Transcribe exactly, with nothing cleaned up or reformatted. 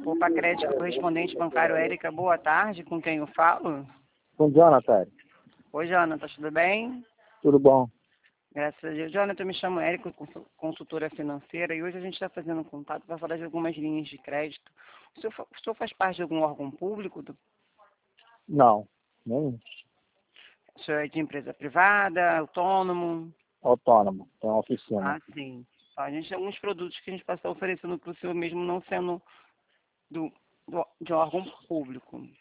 Opa, Crédito Correspondente Bancário Érica, boa tarde, com quem eu falo? Com o Jonathan. Oi, Jonathan, tudo bem? Tudo bom? Graças a Deus. Jonathan, eu me chamo Érica, consultora financeira, e hoje a gente está fazendo um contato para falar de algumas linhas de crédito. O senhor, fa- o senhor faz parte de algum órgão público? Do, Não, nem o senhor é de empresa privada, autônomo? autônomo. Tem uma oficina. Ah, sim. A gente tem alguns produtos que a gente passa oferecendo para o senhor mesmo não sendo do, do, de órgão público.